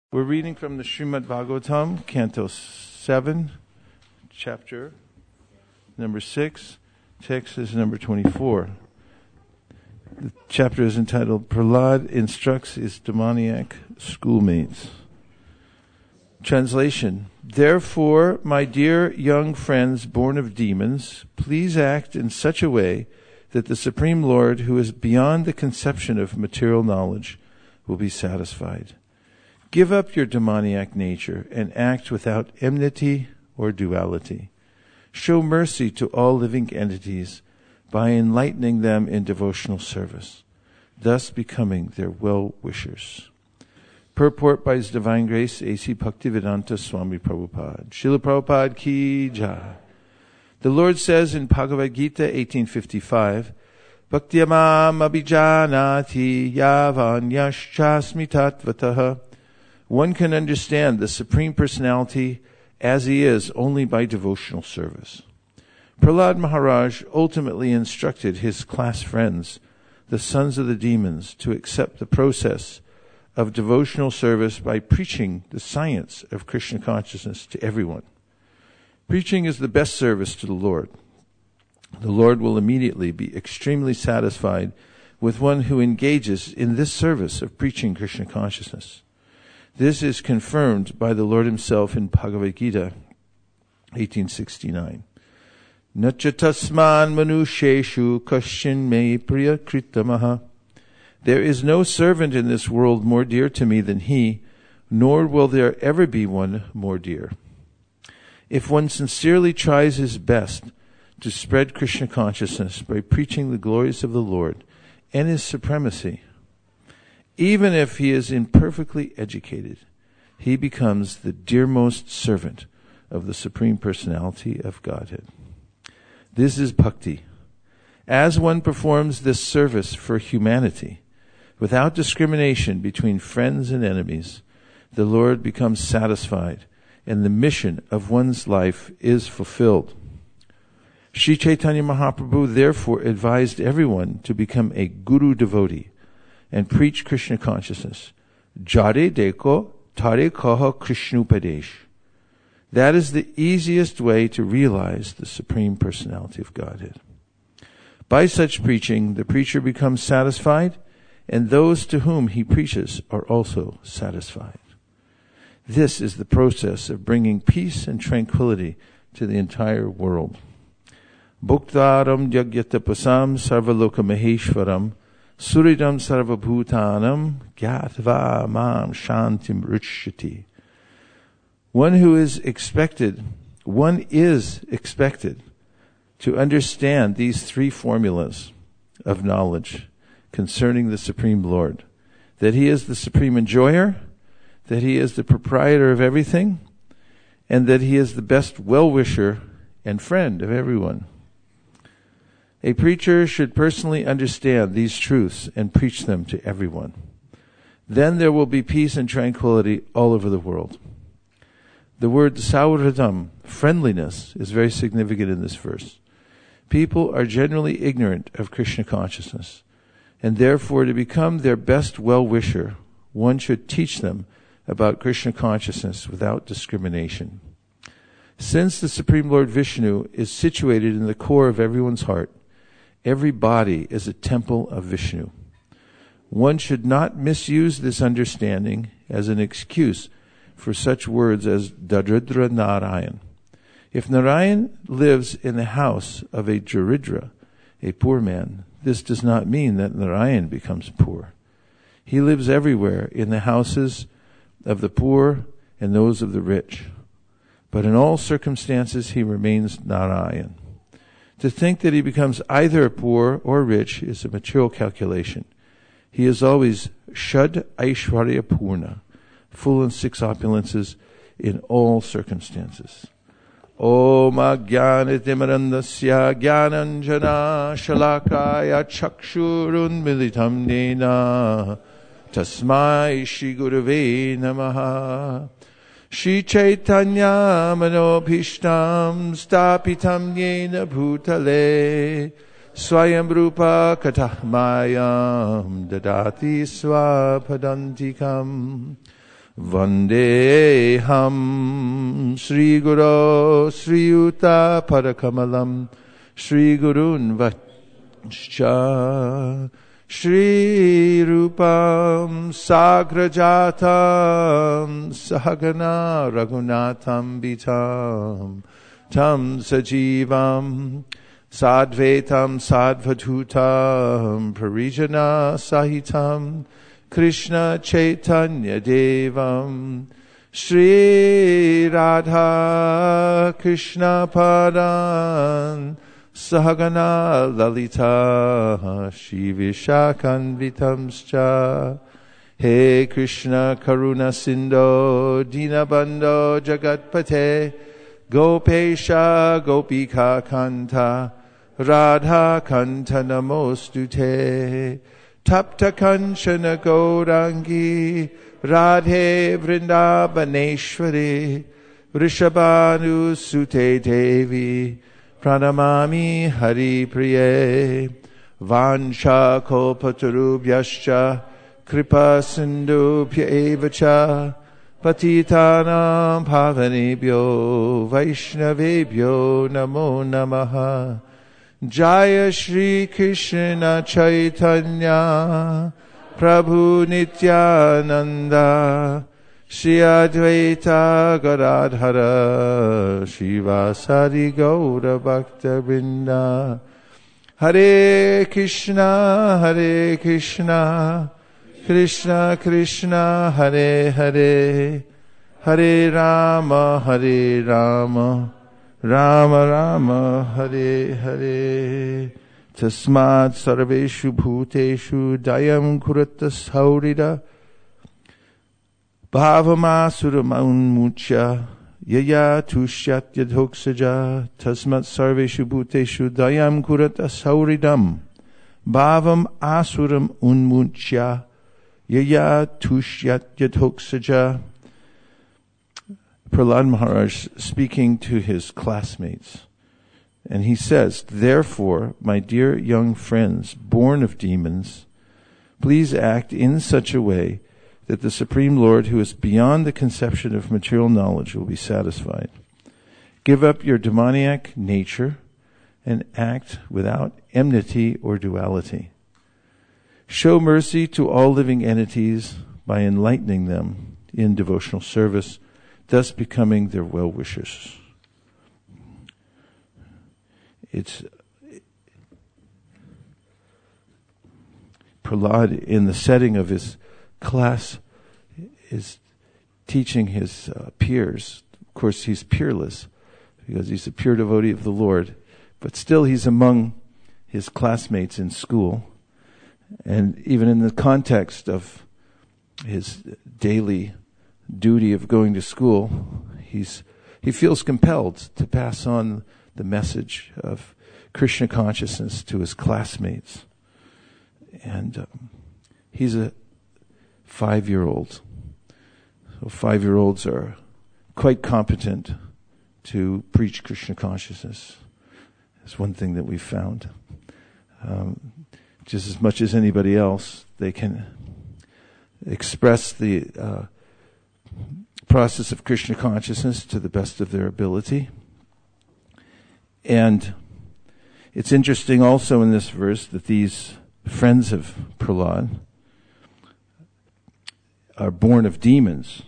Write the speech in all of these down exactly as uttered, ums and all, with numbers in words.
We're reading from the Srimad Bhagavatam, Canto seven, chapter number six. Text is number twenty-four. The chapter is entitled, Prahlad Instructs His Demoniac Schoolmates. Translation. Therefore, my dear young friends born of demons, please act in such a way that the Supreme Lord, who is beyond the conception of material knowledge, will be satisfied. Give up your demoniac nature and act without enmity or duality. Show mercy to all living entities by enlightening them in devotional service, thus becoming their well-wishers. Purport by His Divine Grace, A C Bhaktivedanta Swami Prabhupada. Srila Prabhupada ki jai. The Lord says in Bhagavad Gita eighteen fifty-five, Bhaktyamam abhijanati yavan yaschasmi tatvataha. One can understand the Supreme Personality as He is only by devotional service. Prahlad Maharaj ultimately instructed his class friends, the sons of the demons, to accept the process of devotional service by preaching the science of Krishna consciousness to everyone. Preaching is the best service to the Lord. The Lord will immediately be extremely satisfied with one who engages in this service of preaching Krishna consciousness. This is confirmed by the Lord Himself in Bhagavad Gita eighteen sixty-nine. Nacha tasman manusheshu kashin me priya kritamaha. There is no servant in this world more dear to me than he, nor will there ever be one more dear. If one sincerely tries his best to spread Krishna consciousness by preaching the glories of the Lord and His supremacy, even if he is imperfectly educated, he becomes the dearmost servant of the Supreme Personality of Godhead. This is bhakti. As one performs this service for humanity, without discrimination between friends and enemies, the Lord becomes satisfied and the mission of one's life is fulfilled. Sri Chaitanya Mahaprabhu therefore advised everyone to become a guru devotee and preach Krishna consciousness. Jare deko tare kaha Krishnupadesh. That is the easiest way to realize the Supreme Personality of Godhead. By such preaching, the preacher becomes satisfied, and those to whom he preaches are also satisfied. This is the process of bringing peace and tranquility to the entire world. Bhuktaram yagyatapasam sarvaloka maheshwaram Suridam sarvabhutanam gyatva mam shantim ruchyati. One who is expected, one is expected to understand these three formulas of knowledge concerning the Supreme Lord. That He is the Supreme Enjoyer, that He is the proprietor of everything, and that He is the best well-wisher and friend of everyone. A preacher should personally understand these truths and preach them to everyone. Then there will be peace and tranquility all over the world. The word sauhridam, friendliness, is very significant in this verse. People are generally ignorant of Krishna consciousness, and therefore to become their best well-wisher, one should teach them about Krishna consciousness without discrimination. Since the Supreme Lord Vishnu is situated in the core of everyone's heart, every body is a temple of Vishnu. One should not misuse this understanding as an excuse for such words as Daridra Narayan. If Narayan lives in the house of a Daridra, a poor man, this does not mean that Narayan becomes poor. He lives everywhere in the houses of the poor and those of the rich. But in all circumstances he remains Narayan. To think that he becomes either poor or rich is a material calculation. He is always Shad Aishwarya Purna, full in six opulences in all circumstances. Om Ajnanatimirandasya Jnananjana Shalakaya Chakshurun Militam Nena Tasmai Shri Gurave Namaha. Shri Chaitanya Manobhishtam Stapitam Yena Bhutale Swayam Rupa Katahmayam Dadati Swapadantikam Vandeham Sri Guru Sri Yuta Padakamalam Sri Gurun Vachcha Shri Rupam Sagrajatam Sahagana Raghunatham Vitam Tam Sajivam Sadvetam Sadvatutam Parijana Sahitam Krishna Chaitanya Devam Shri Radha Krishna Padan Sahagana Lalita Shri Vishakanvitamscha He Krishna Karuna Sindho Dinabandho Jagatpate Gopesha Gopika Kanta Radha Kanta Namostute Tapta Kanchana Gaurangi Radhe Vrindavaneshwari Rishabhanu Sute Devi Pranamami Hari Priye Vansha Kalpatarubhyascha Kripa Sindhubhya Evacha Patitanam Pavanebhyo Vaishnavebhyo Namo Namaha Jaya Shri Krishna Chaitanya Prabhu Nityananda Shri Advaita Gadadhara Shivasari Gaura Bhakta Vrinda Hare Krishna Hare Krishna Krishna Krishna Hare Hare Hare Rama Hare Rama Rama Rama Hare Hare Tasmad Sarveshu Bhuteshu Dayam Kuratas Haurida Bhavamasuramauन्मुच्य Yaya Tushyat Yadhoksaja Tasmat Sarveshu Bhuteshu Dayam Kuratas Hauridam Bhavam Asuram Unmuच्य Yaya Tushyat Yadhoksaja. Prahlad Maharaj speaking to his classmates, and he says, "Therefore, my dear young friends, born of demons, please act in such a way that the Supreme Lord, who is beyond the conception of material knowledge, will be satisfied. Give up your demoniac nature and act without enmity or duality. Show mercy to all living entities by enlightening them in devotional service, thus becoming their well-wishers." It's Prahlad, in the setting of his class, is teaching his uh, peers. Of course, he's peerless because he's a pure devotee of the Lord, but still he's among his classmates in school. And even in the context of his daily duty of going to school, he's he feels compelled to pass on the message of Krishna consciousness to his classmates. And um, he's a five-year-old. So five-year-olds are quite competent to preach Krishna consciousness. That's one thing that we've found. Um, just as much as anybody else, they can express the uh, process of Krishna consciousness to the best of their ability. And it's interesting also in this verse that these friends of Prahlad are born of demons.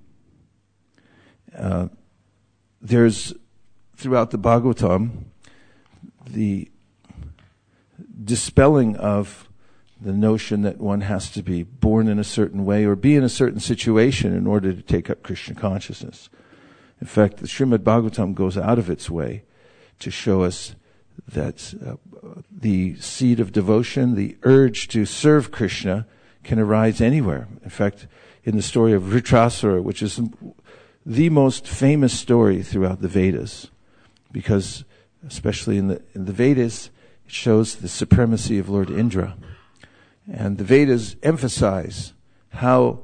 Uh, there's, throughout the Bhagavatam, the dispelling of the notion that one has to be born in a certain way or be in a certain situation in order to take up Krishna consciousness. In fact, the Srimad Bhagavatam goes out of its way to show us that uh, the seed of devotion, the urge to serve Krishna, can arise anywhere. In fact, in the story of Vritrasura, which is the most famous story throughout the Vedas, because especially in the in the Vedas, it shows the supremacy of Lord Indra. And the Vedas emphasize how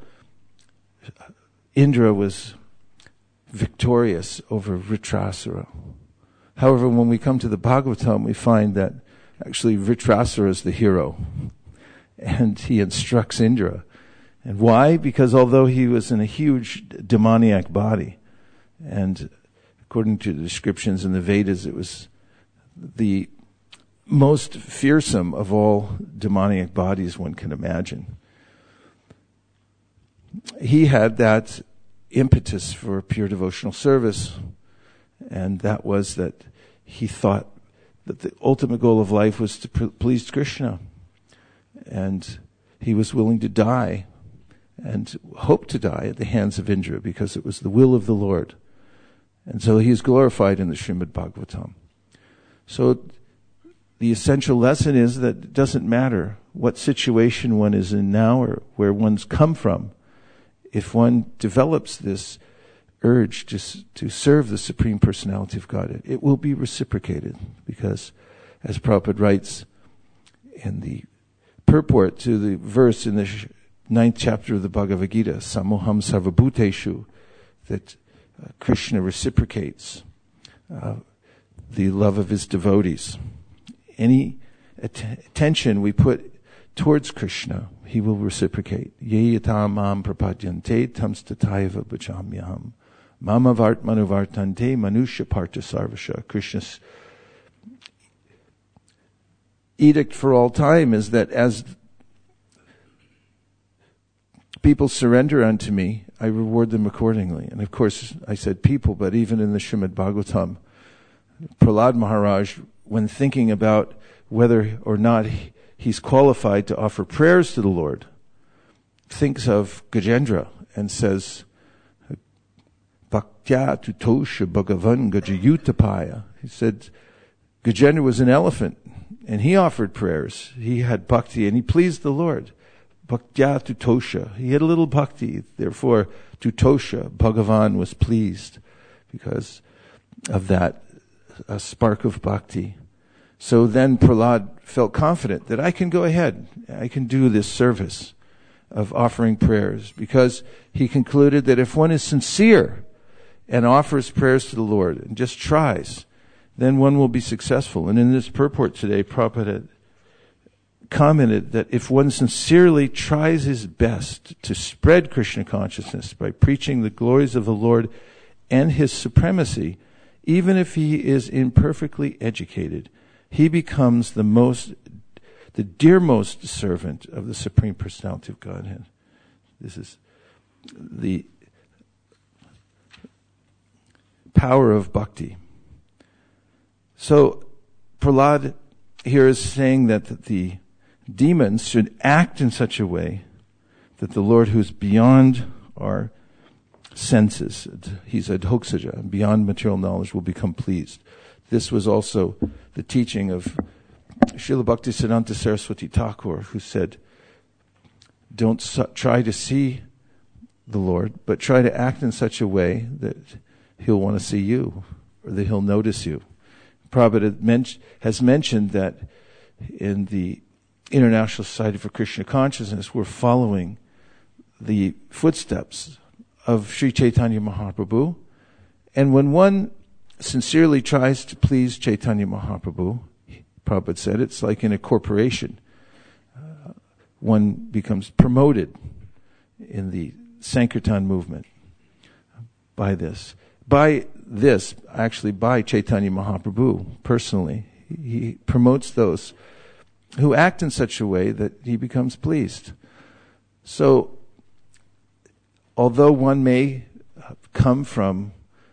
Indra was victorious over Vritrasura. However, when we come to the Bhagavatam, we find that actually Vritrasura is the hero. And he instructs Indra. And why? Because although he was in a huge demoniac body, and according to the descriptions in the Vedas, it was the most fearsome of all demoniac bodies one can imagine. He had that impetus for pure devotional service, and that was that he thought that the ultimate goal of life was to please Krishna, and he was willing to die and hoped to die at the hands of Indra because it was the will of the Lord. And so he is glorified in the Srimad Bhagavatam. So the essential lesson is that it doesn't matter what situation one is in now or where one's come from. If one develops this urge to, to serve the Supreme Personality of Godhead, it will be reciprocated. Because, as Prabhupada writes in the purport to the verse in the ninth chapter of the Bhagavad Gita, Samoham Sarvabhuteshu, that uh, Krishna reciprocates uh, the love of his devotees. Any att- attention we put towards Krishna, he will reciprocate. Ye yatam mam prapadyante tams tataiva bhajamyaham. Mama vart manuvartante manusya parta sarvasha. Krishna's edict for all time is that as people surrender unto me, I reward them accordingly. And of course, I said people, but even in the Srimad Bhagavatam, Prahlad Maharaj, when thinking about whether or not he's qualified to offer prayers to the Lord, thinks of Gajendra and says, Bhaktya tutosha bhagavan gajayutapaya. He said, Gajendra was an elephant, and he offered prayers. He had bhakti, and he pleased the Lord. Bhaktya tutosha. He had a little bhakti. Therefore, tutosha, Bhagavan was pleased because of that a spark of bhakti. So then Prahlad felt confident that I can go ahead. I can do this service of offering prayers, because he concluded that if one is sincere and offers prayers to the Lord and just tries, then one will be successful. And in this purport today, Prabhupada commented that if one sincerely tries his best to spread Krishna consciousness by preaching the glories of the Lord and his supremacy, even if he is imperfectly educated, he becomes the most, the dearmost servant of the Supreme Personality of Godhead. This is the power of bhakti. So Prahlad here is saying that the demons should act in such a way that the Lord, who's beyond our senses, he's adhoksaja, beyond material knowledge, will become pleased. This was also the teaching of Srila Bhaktisiddhanta Saraswati Thakur, who said, don't su- try to see the Lord, but try to act in such a way that he'll want to see you, or that he'll notice you. Prabhupada has mentioned that in the International Society for Krishna Consciousness, we're following the footsteps of Sri Chaitanya Mahaprabhu. And when one sincerely tries to please Chaitanya Mahaprabhu, Prabhupada said, it's like in a corporation. Uh, one becomes promoted in the Sankirtan movement by this. By this, actually by Chaitanya Mahaprabhu personally. He promotes those who act in such a way that he becomes pleased. So, although one may come from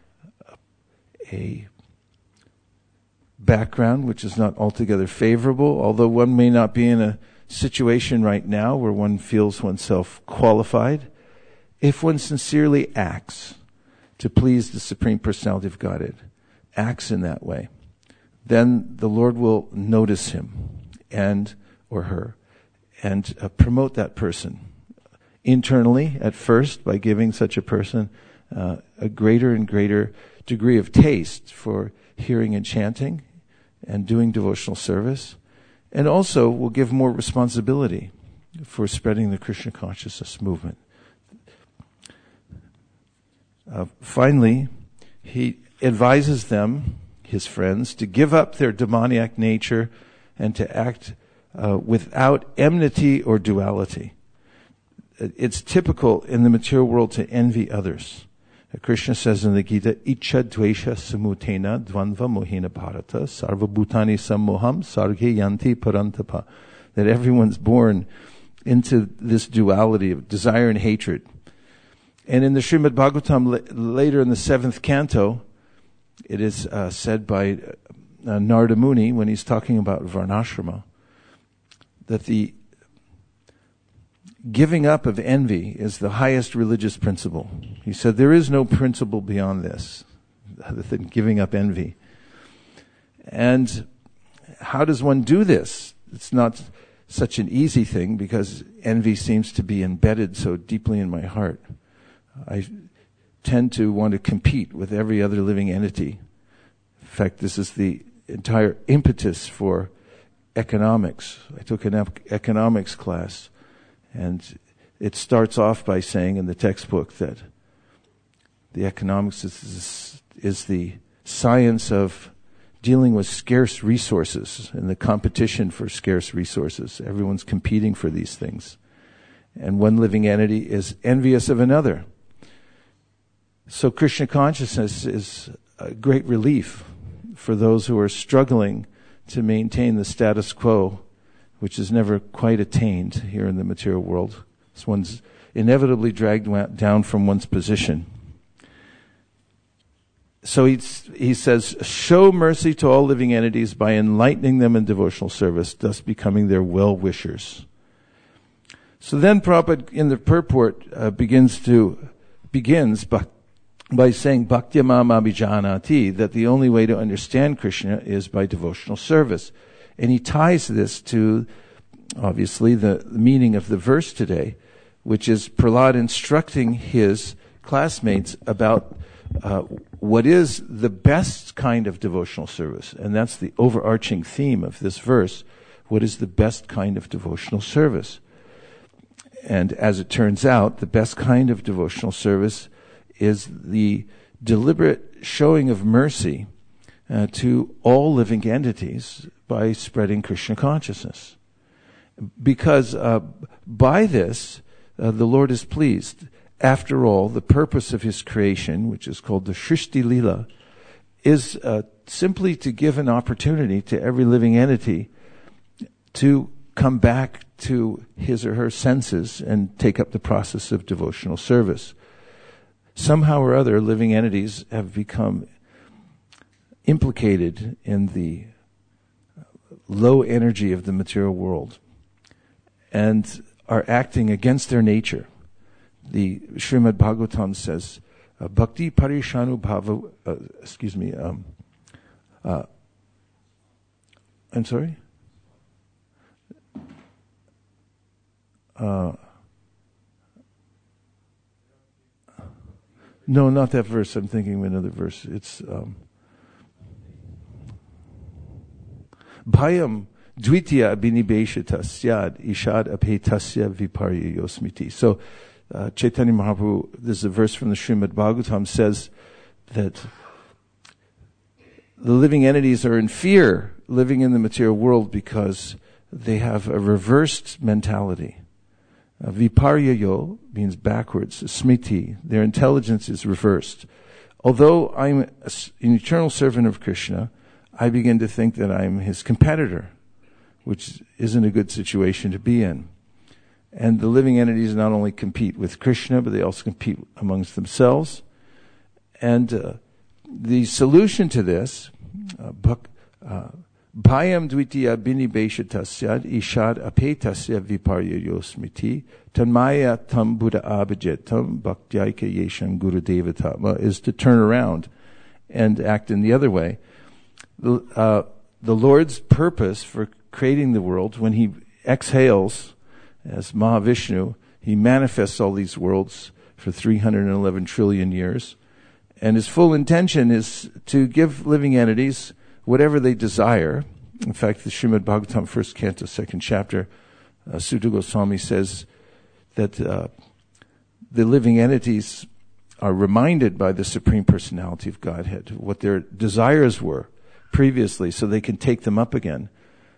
a background which is not altogether favorable, although one may not be in a situation right now where one feels oneself qualified, if one sincerely acts to please the Supreme Personality of Godhead, acts in that way, then the Lord will notice him and or her and uh, promote that person internally at first by giving such a person uh, a greater and greater degree of taste for hearing and chanting and doing devotional service, and also will give more responsibility for spreading the Krishna consciousness movement. Uh, finally, he advises them, his friends, to give up their demoniac nature and to act uh, without enmity or duality. it's typical in the material world to envy others. Krishna says in the Gita, Icha dvesha samutena dvandva mohina bharata sarva bhutani sammoham sarge yanti parantapa. That everyone's born into this duality of desire and hatred. And in the Srimad Bhagavatam, later in the seventh canto, it is uh, said by uh, Narada Muni, when he's talking about Varnashrama, that the giving up of envy is the highest religious principle. He said there is no principle beyond this, other than giving up envy. And how does one do this? It's not such an easy thing, because envy seems to be embedded so deeply in my heart. I tend to want to compete with every other living entity. In fact, this is the entire impetus for economics. I took an ec- economics class, and it starts off by saying in the textbook that the economics is, is the science of dealing with scarce resources and the competition for scarce resources. Everyone's competing for these things. And one living entity is envious of another. So Krishna consciousness is a great relief for those who are struggling to maintain the status quo, which is never quite attained here in the material world. So one's inevitably dragged down from one's position. So he, he says, show mercy to all living entities by enlightening them in devotional service, thus becoming their well-wishers. So then Prabhupada in the purport uh, begins to, begins by, by saying, Bhakti mam abhijanati, that the only way to understand Krishna is by devotional service. And he ties this to, obviously, the meaning of the verse today, which is Prahlad instructing his classmates about uh, what is the best kind of devotional service. And that's the overarching theme of this verse. What is the best kind of devotional service? And as it turns out, the best kind of devotional service is the deliberate showing of mercy uh, to all living entities by spreading Krishna consciousness. Because uh, by this, uh, the Lord is pleased. After all, the purpose of his creation, which is called the Shrishti Lila, is uh, simply to give an opportunity to every living entity to come back to his or her senses and take up the process of devotional service. Somehow or other, living entities have become implicated in the low energy of the material world and are acting against their nature. The Srimad Bhagavatam says, uh, Bhakti Parishanu Bhava, uh, excuse me, um, uh, I'm sorry? Uh, no, not that verse. I'm thinking of another verse. It's um, Bhayam Dvitiya Abhinibeshita Syad Ishad Aphetasya Viparya Yosmiti. So uh, Chaitanya Mahaprabhu, this is a verse from the Srimad Bhagavatam, says that the living entities are in fear living in the material world because they have a reversed mentality. Uh, Viparyayo means backwards. Smriti, their intelligence is reversed. Although I'm a, an eternal servant of Krishna, I begin to think that I'm his competitor, which isn't a good situation to be in. And the living entities not only compete with Krishna, but they also compete amongst themselves. And uh, the solution to this, uh, uh, Bhayam dvitiya binibeshatasyad ishad apetasya viparya yosmiti tanmaya tam buddha abhijetam bhaktyayaka yesham guru devatama, is to turn around and act in the other way. The, uh, the Lord's purpose for creating the world, when he exhales as Mahavishnu, he manifests all these worlds for three hundred eleven trillion years. And his full intention is to give living entities whatever they desire. In fact, the Srimad Bhagavatam, first canto, second chapter, uh, Sutta Goswami says that uh, the living entities are reminded by the Supreme Personality of Godhead what their desires were previously, so they can take them up again.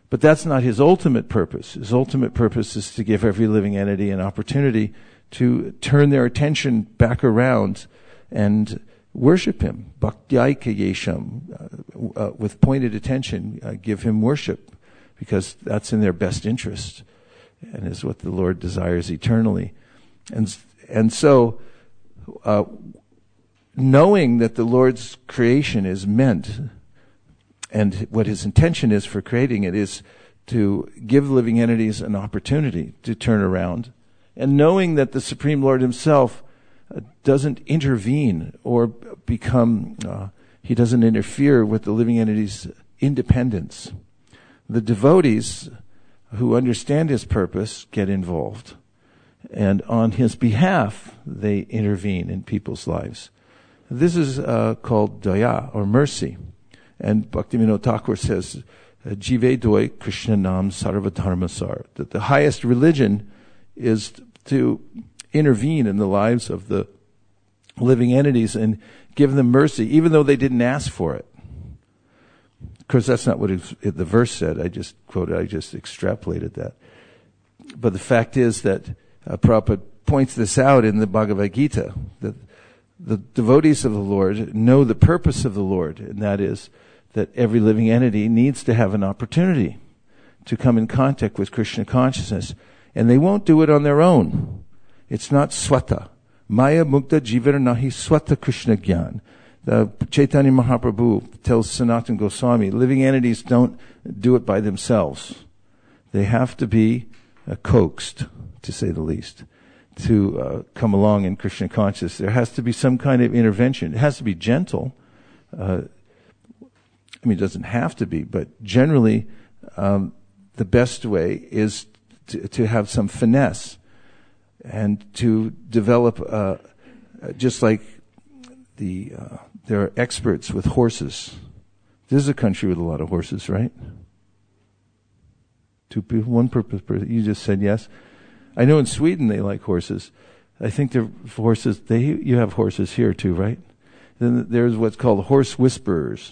But that's not his ultimate purpose. His ultimate purpose is to give every living entity an opportunity to turn their attention back around and worship him. Bhaktyayika yesham, uh, uh, with pointed attention, uh, give him worship, because that's in their best interest and is what the Lord desires eternally. And, and so, uh, knowing that the Lord's creation is meant, and what his intention is for creating it, is to give living entities an opportunity to turn around. And knowing that the Supreme Lord himself uh, doesn't intervene or become, uh, he doesn't interfere with the living entity's independence. The devotees who understand his purpose get involved. And on his behalf, they intervene in people's lives. This is uh, called daya, or mercy. And Bhaktivinoda Thakur says, Jive doi Krishna nam sarva dharmasar, that the highest religion is to intervene in the lives of the living entities and give them mercy, even though they didn't ask for it. Of course, that's not what it, it, the verse said. I just quoted, I just extrapolated that. But the fact is that uh, Prabhupada points this out in the Bhagavad Gita, that the devotees of the Lord know the purpose of the Lord, and that is that every living entity needs to have an opportunity to come in contact with Krishna consciousness. And they won't do it on their own. It's not swata. Maya mukta jivara nahi swata Krishna gyan. The Chaitanya Mahaprabhu tells Sanatana Goswami, living entities don't do it by themselves. They have to be uh, coaxed, to say the least, to uh, come along in Krishna consciousness. There has to be some kind of intervention. It has to be gentle. Uh, I mean, it doesn't have to be, but generally, um, the best way is to, to have some finesse and to develop, uh, just like the uh, there are experts with horses. This is a country with a lot of horses, right? Two people, one purpose. You just said yes. I know in Sweden they like horses. I think they're horses. They you have horses here too, right? Then there's what's called horse whisperers.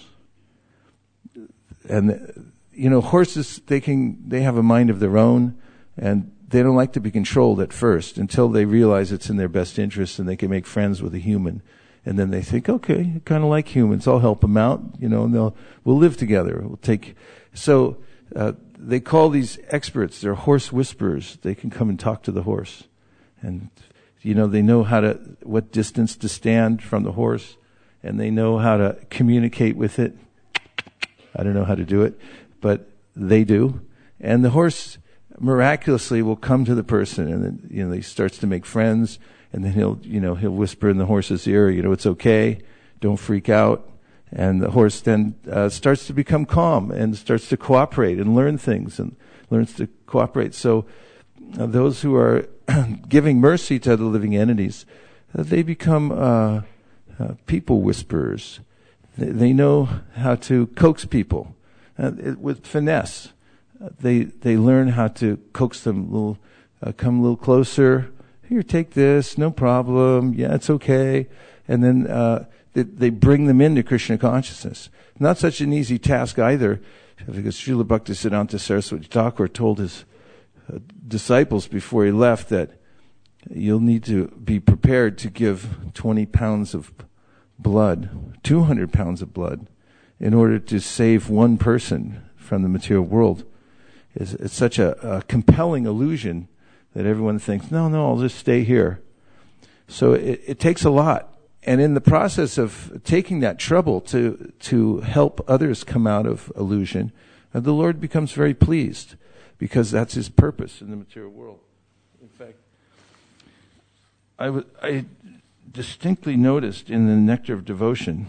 And, you know, horses, they can, they have a mind of their own, and they don't like to be controlled at first until they realize it's in their best interest and they can make friends with a human. And then they think, okay, I kind of like humans. I'll help them out, you know, and they'll, we'll live together. We'll take, so, uh, they call these experts, they're horse whisperers. They can come and talk to the horse. And, you know, they know how to, what distance to stand from the horse, and they know how to communicate with it. I don't know how to do it, but they do. And the horse miraculously will come to the person, and then, you know, he starts to make friends, and then he'll, you know, he'll whisper in the horse's ear, you know, it's okay, don't freak out. And the horse then uh, starts to become calm and starts to cooperate and learn things and learns to cooperate. So uh, those who are giving mercy to the living entities, uh, they become uh, uh, people whisperers. They know how to coax people uh, it, with finesse. Uh, they they learn how to coax them a little, uh, come a little closer. Here, take this, no problem. Yeah, it's okay. And then uh, they, they bring them into Krishna consciousness. Not such an easy task either, because Srila Bhaktisiddhanta Saraswati Thakur told his uh, disciples before he left that you'll need to be prepared to give twenty pounds of blood, two hundred pounds of blood, in order to save one person from the material world. It's, it's such a, a compelling illusion that everyone thinks, no, no, I'll just stay here. So it, it takes a lot. And in the process of taking that trouble to to help others come out of illusion, uh, the Lord becomes very pleased, because that's his purpose in the material world. In fact, I, w- I distinctly noticed in the Nectar of Devotion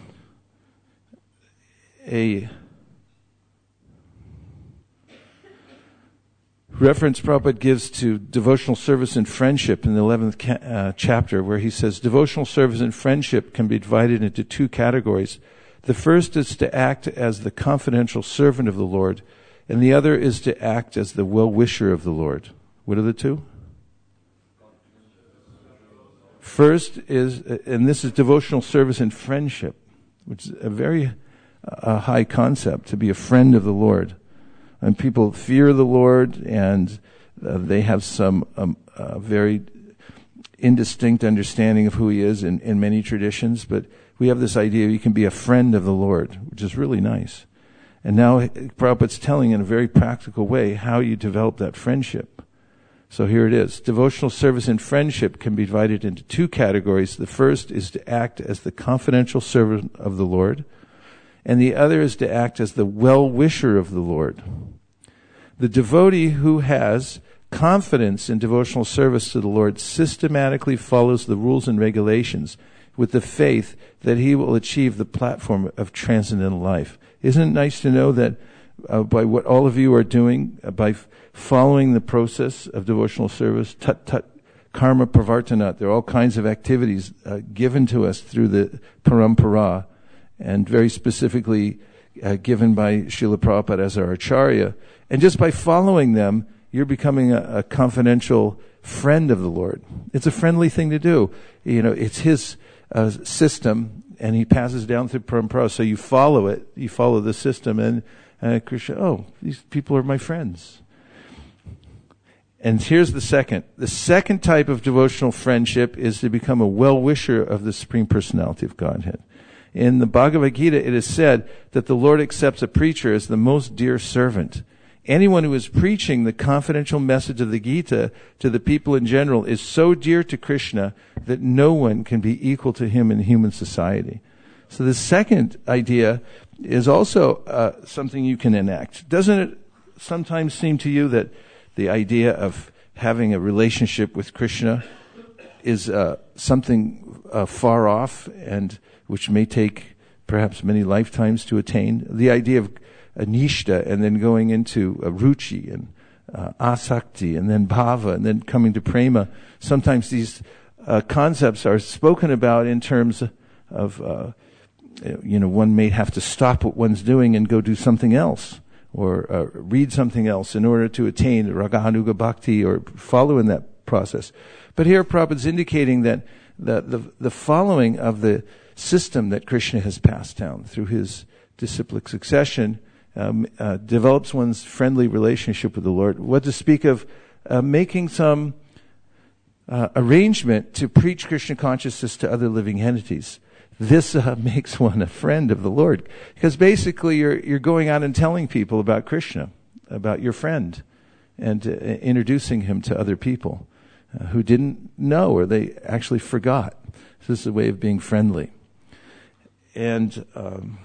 a reference Prabhupada gives to devotional service and friendship in the eleventh ca- uh, chapter, where he says devotional service and friendship can be divided into two categories. The first is to act as the confidential servant of the Lord, and the other is to act as the well-wisher of the Lord. What are the two? First is, and this is devotional service and friendship, which is a very uh, high concept, to be a friend of the Lord. And people fear the Lord, and uh, they have some um, uh, very indistinct understanding of who he is in, in many traditions. But we have this idea you can be a friend of the Lord, which is really nice. And now Prabhupada's telling in a very practical way how you develop that friendship. So here it is. Devotional service and friendship can be divided into two categories. The first is to act as the confidential servant of the Lord, and the other is to act as the well-wisher of the Lord. The devotee who has confidence in devotional service to the Lord systematically follows the rules and regulations with the faith that he will achieve the platform of transcendental life. Isn't it nice to know that uh, by what all of you are doing, uh, by f- following the process of devotional service, tut tut karma pravartanat, there are all kinds of activities uh, given to us through the parampara, and very specifically uh, given by Srila Prabhupada as our acharya. And just by following them, you're becoming a, a confidential friend of the Lord. It's a friendly thing to do. You know, it's his uh, system, and he passes down through parampara. So you follow it, you follow the system, and uh, Krishna, oh, these people are my friends. And here's the second. The second type of devotional friendship is to become a well-wisher of the Supreme Personality of Godhead. In the Bhagavad Gita, it is said that the Lord accepts a preacher as the most dear servant. Anyone who is preaching the confidential message of the Gita to the people in general is so dear to Krishna that no one can be equal to him in human society. So the second idea is also uh, something you can enact. Doesn't it sometimes seem to you that the idea of having a relationship with Krishna is uh, something uh, far off and which may take perhaps many lifetimes to attain? The idea of anishta and then going into uh, ruchi and uh, asakti and then bhava and then coming to prema. Sometimes these uh, concepts are spoken about in terms of, uh, you know, one may have to stop what one's doing and go do something else, or uh, read something else in order to attain raganuga bhakti or follow in that process. But here Prabhupada's indicating that the, the, the following of the system that Krishna has passed down through his disciplic succession um, uh, develops one's friendly relationship with the Lord. What to speak of uh, making some uh, arrangement to preach Krishna consciousness to other living entities. This uh, makes one a friend of the Lord, because basically you're you're going out and telling people about Krishna, about your friend, and uh, introducing him to other people uh, who didn't know or they actually forgot. So this is a way of being friendly. And um,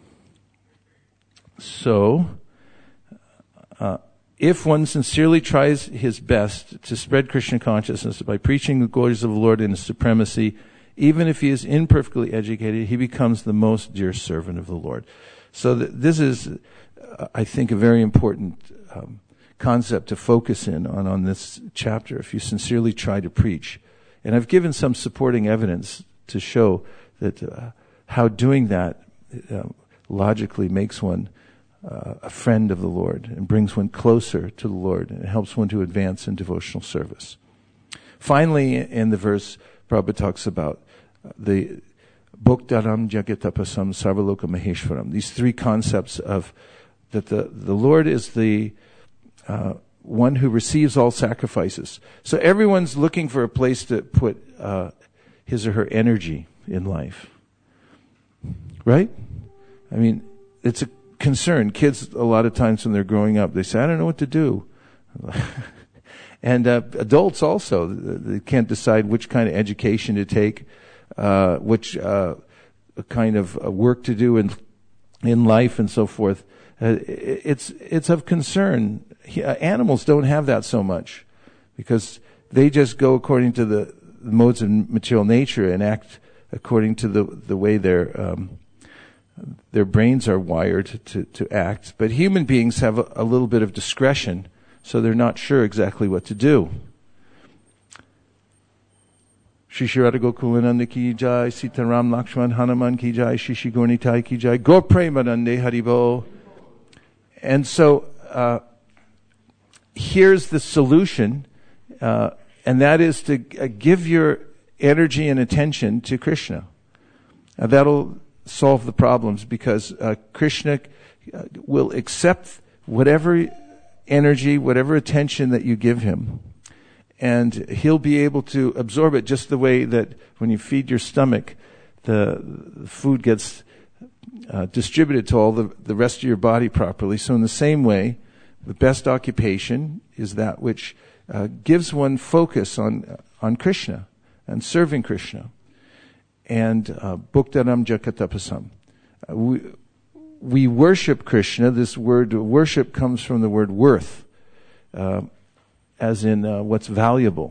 so, uh, if one sincerely tries his best to spread Krishna consciousness by preaching the glories of the Lord and his supremacy, even if he is imperfectly educated, he becomes the most dear servant of the Lord. So th- this is, uh, I think, a very important um, concept to focus in on on this chapter, if you sincerely try to preach. And I've given some supporting evidence to show that uh, how doing that uh, logically makes one uh, a friend of the Lord and brings one closer to the Lord and helps one to advance in devotional service. Finally, in the verse, Prabhupada talks about the Bhoktaram Jagatapasam Sarvaloka Maheshwaram. These three concepts of that the, the Lord is the uh, one who receives all sacrifices. So everyone's looking for a place to put uh, his or her energy in life. Right? I mean, it's a concern. Kids, a lot of times when they're growing up, they say, I don't know what to do. And uh, adults also, they can't decide which kind of education to take, uh, which uh, kind of work to do in in life, and so forth. Uh, it's it's of concern. Animals don't have that so much, because they just go according to the modes of material nature and act according to the the way their um, their brains are wired to to act. But human beings have a, a little bit of discretion. So they're not sure exactly what to do. Shri Shri Radha Gokulananda ki jai, Sitaram Lakshman Hanuman ki jai, Shri Shri Gaurnitai ki jai, Gaur Premanande Haribo. And so uh, here's the solution, uh, and that is to uh, give your energy and attention to Krishna. Uh, that'll solve the problems, because uh, Krishna uh, will accept whatever energy, whatever attention that you give him, and he'll be able to absorb it just the way that when you feed your stomach, the, the food gets uh, distributed to all the, the rest of your body properly. So in the same way, the best occupation is that which uh, gives one focus on on Krishna and serving Krishna. And uh, Bhuktaram Jakatapasam. Uh, we, we worship Krishna. This word worship comes from the word worth, uh, as in uh, what's valuable.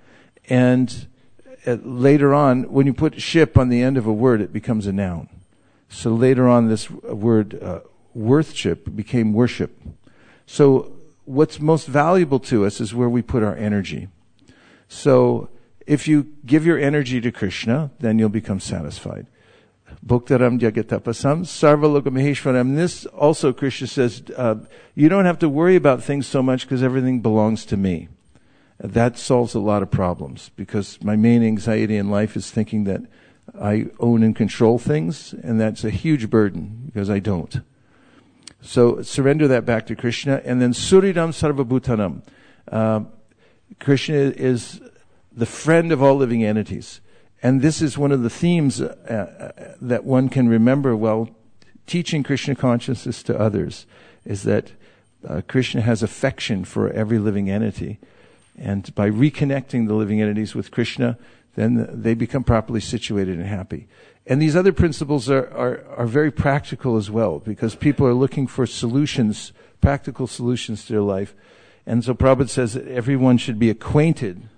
And uh, later on, when you put ship on the end of a word, it becomes a noun. So later on, this word uh, worthship became worship. So what's most valuable to us is where we put our energy. So if you give your energy to Krishna, then you'll become satisfied. Bhuktaram Jagatapasam Sarvaloka Maheshwaram. This also, Krishna says, uh, you don't have to worry about things so much because everything belongs to me. That solves a lot of problems, because my main anxiety in life is thinking that I own and control things, and that's a huge burden because I don't. So surrender that back to Krishna. And then Suridam Sarvabhutanam. Uh, Krishna is the friend of all living entities. And this is one of the themes uh, that one can remember while teaching Krishna consciousness to others, is that uh, Krishna has affection for every living entity. And by reconnecting the living entities with Krishna, then they become properly situated and happy. And these other principles are, are, are very practical as well, because people are looking for solutions, practical solutions to their life. And so Prabhupada says that everyone should be acquainted.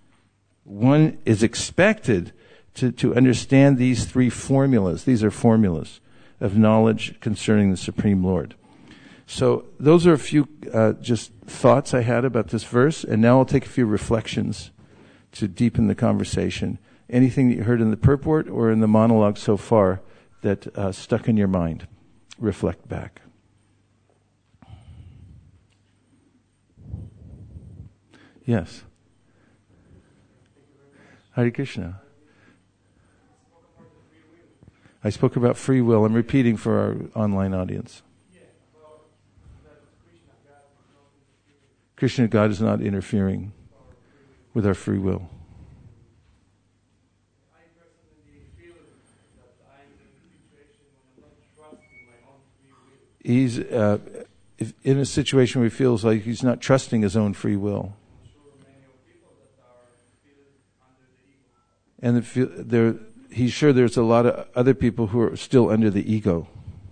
One is expected to, to understand these three formulas. These are formulas of knowledge concerning the Supreme Lord. So those are a few uh, just thoughts I had about this verse, and now I'll take a few reflections to deepen the conversation. Anything that you heard in the purport or in the monologue so far that uh, stuck in your mind, reflect back. Yes. Hare Krishna. I spoke about free will. I'm repeating for our online audience. Krishna, God, is not interfering with our free will. He's uh, if in a situation where he feels like he's not trusting his own free will. And the, there, he's sure there's a lot of other people who are still under the ego.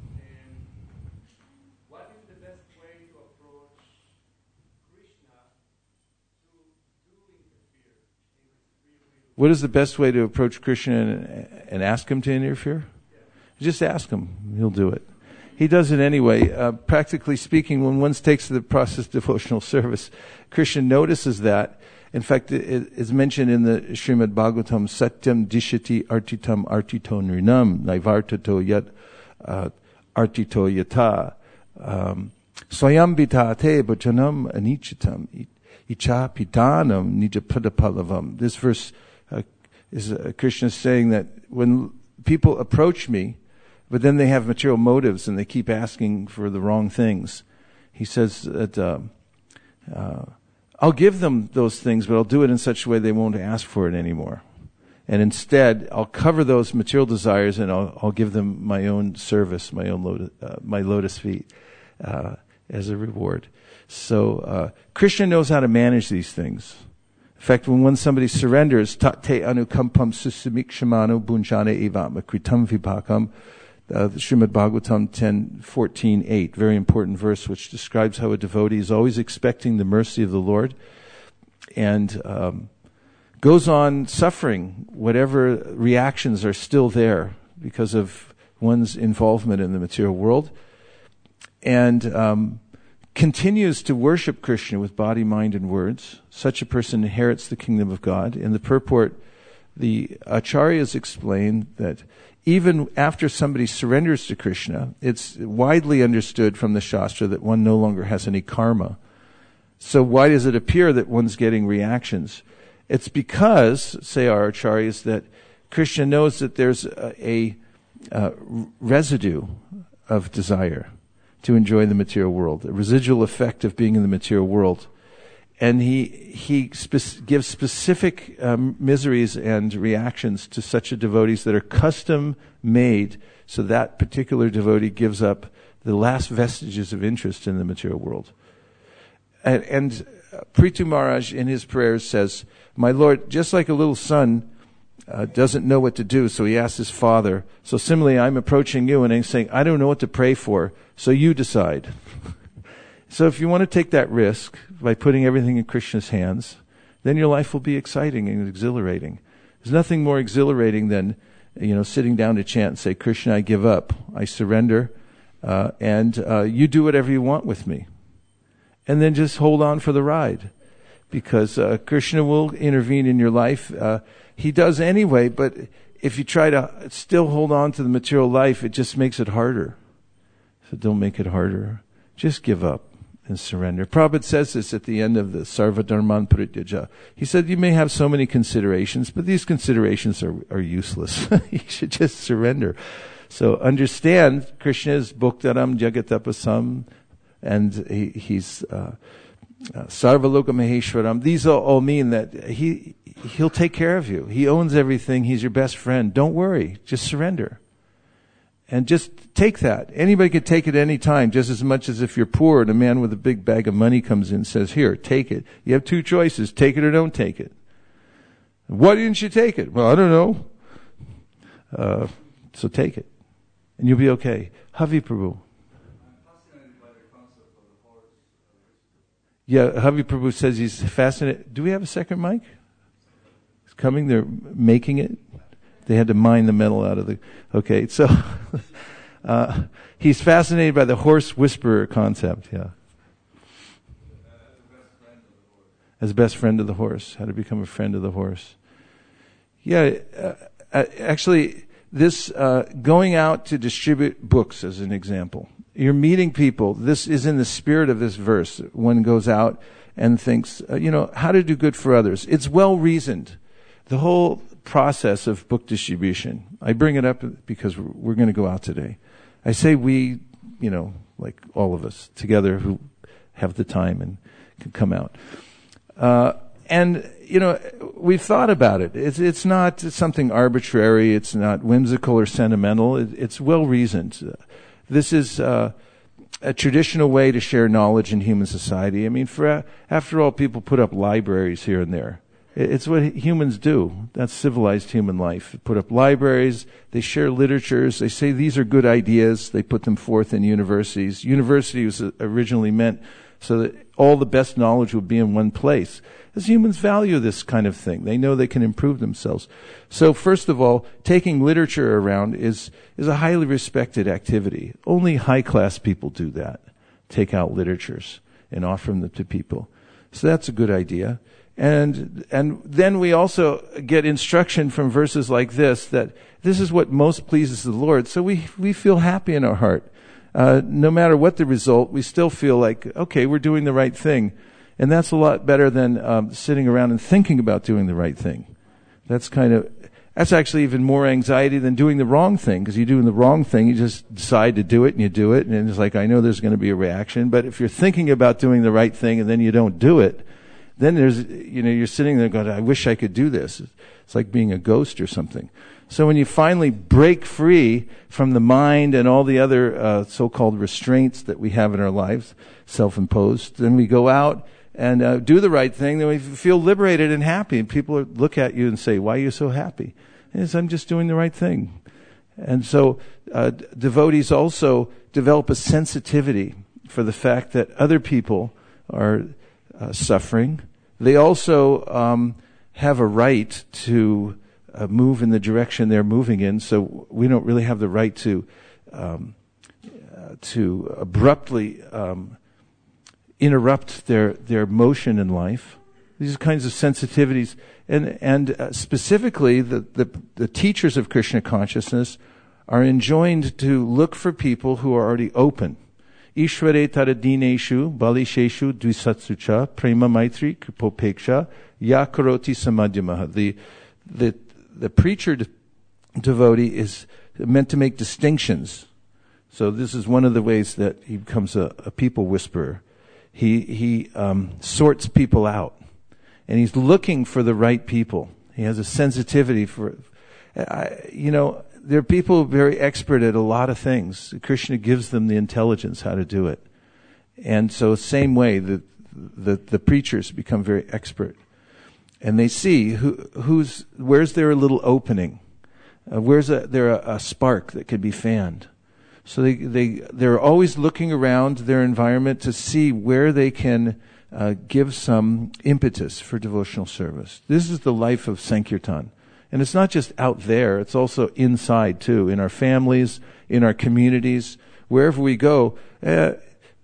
What is the best way to approach Krishna to, to interfere in his free will? What is the best way to approach Krishna and, and ask him to interfere? Yeah. Just ask him. He'll do it. He does it anyway. Uh, practically speaking, when one takes the process of devotional service, Krishna notices that. In fact, it is mentioned in the Srimad Bhagavatam, Satyam Dishati Artitam Artito Nrinam Naivartato Yat uh, Artito Yata um, Swayam Vitate Bhajanam Anichitam Icha Pitanam Nijapadapallavam. This verse uh, is uh, Krishna saying that when people approach me, but then they have material motives and they keep asking for the wrong things, he says that uh, uh, I'll give them those things, but I'll do it in such a way they won't ask for it anymore. And instead, I'll cover those material desires and I'll, I'll give them my own service, my own lotus, uh, my lotus feet uh, as a reward. So uh, Krishna knows how to manage these things. In fact, when one somebody surrenders, tate anukampam susamikshmano bunjane evatma kritam vipakam, Uh, the Srimad Bhagavatam ten fourteen eight, very important verse, which describes how a devotee is always expecting the mercy of the Lord and um, goes on suffering whatever reactions are still there because of one's involvement in the material world, and um, continues to worship Krishna with body, mind, and words. Such a person inherits the kingdom of God. In the purport, the acharyas explain that even after somebody surrenders to Krishna, it's widely understood from the Shastra that one no longer has any karma. So why does it appear that one's getting reactions? It's because, say our acharyas, that Krishna knows that there's a, a, a residue of desire. to enjoy the material world, a residual effect of being in the material world. And he he spe- gives specific um, miseries and reactions to such a devotees that are custom made, so that particular devotee gives up the last vestiges of interest in the material world. And, and Prithu Maharaj in his prayers says, "My Lord, just like a little son uh, doesn't know what to do, so he asks his father. So similarly, I'm approaching you and I'm saying, I don't know what to pray for, so you decide." So if you want to take that risk by putting everything in Krishna's hands, then your life will be exciting and exhilarating. There's nothing more exhilarating than, you know, sitting down to chant and say, "Krishna, I give up, I surrender, uh, and uh, you do whatever you want with me." And then just hold on for the ride, because uh, Krishna will intervene in your life. Uh, he does anyway, but if you try to still hold on to the material life, it just makes it harder. So don't make it harder. Just give up and surrender. Prabhupada says this at the end of the Sarva Dharman Parityaja. He said, you may have so many considerations, but these considerations are, are useless. You should just surrender. So understand, Krishna is Bhoktaram Jagatapasam, and he, he's uh, uh, Sarvaloka Maheshwaram. These all, all mean that he he'll take care of you. He owns everything. He's your best friend. Don't worry. Just surrender. And just take that. Anybody could take it any time, just as much as if you're poor and a man with a big bag of money comes in and says, "Here, take it." You have two choices. Take it or don't take it. Why didn't you take it? Well, I don't know. Uh, so take it. And you'll be okay. Havi Prabhu. Yeah, Havi Prabhu says he's fascinated. Do we have a second mic? It's coming. They're making it. They had to mine the metal out of the... Okay, so uh, he's fascinated by the horse whisperer concept, yeah. As a best friend of the horse. How to become a friend of the horse. Yeah, uh, actually, this uh, going out to distribute books as an example. You're meeting people. This is in the spirit of this verse. One goes out and thinks, uh, you know, how to do good for others. It's well reasoned. The whole process of book distribution. I bring it up because we're, we're going to go out today. I say we, you know, like all of us together who have the time and can come out. Uh, and, you know, we've thought about it. It's, it's not something arbitrary. It's not whimsical or sentimental. It, it's well reasoned. This is uh, a traditional way to share knowledge in human society. I mean, for after all, people put up libraries here and there. It's what humans do. That's civilized human life. They put up libraries, they share literatures, they say these are good ideas, they put them forth in universities. University was originally meant so that all the best knowledge would be in one place. As humans value this kind of thing. They know they can improve themselves. So first of all, taking literature around is, is a highly respected activity. Only high-class people do that. Take out literatures and offer them to people. So that's a good idea. And and then we also get instruction from verses like this, that this is what most pleases the Lord. So we, we feel happy in our heart. Uh, no matter what the result, we still feel like, okay, we're doing the right thing. And that's a lot better than um, sitting around and thinking about doing the right thing. That's kind of, that's actually even more anxiety than doing the wrong thing, because you're doing the wrong thing, you just decide to do it and you do it, and it's like, I know there's going to be a reaction. But if you're thinking about doing the right thing and then you don't do it, then there's, you know, you're sitting there going, I wish I could do this. It's like being a ghost or something. So when you finally break free from the mind and all the other uh, so-called restraints that we have in our lives, self-imposed, then we go out and uh, do the right thing, then we feel liberated and happy. And people are, look at you and say, why are you so happy? And it's, I'm just doing the right thing. And so uh, devotees also develop a sensitivity for the fact that other people are uh, suffering. They also um, have a right to uh, move in the direction they're moving in, so we don't really have the right to um, uh, to abruptly um, interrupt their, their motion in life. These kinds of sensitivities, and and uh, specifically the, the the teachers of Krishna consciousness are enjoined to look for people who are already open. Ishvare taradineshu balisheshu dvisatsucha prema maitri kripopeksha yakaroti samadhyamaha. The, the, the preacher de- devotee is meant to make distinctions. So this is one of the ways that he becomes a, a people whisperer. He he um, sorts people out, and he's looking for the right people. He has a sensitivity for, I, you know, there are people very expert at a lot of things. Krishna gives them the intelligence how to do it. And so same way, the, the, the preachers become very expert. And they see who, who's, where's there a little opening? Uh, where's a, there a, a spark that could be fanned? So they, they, they're always looking around their environment to see where they can uh, give some impetus for devotional service. This is the life of Sankirtan. And it's not just out there, it's also inside too, in our families, in our communities, wherever we go. Uh,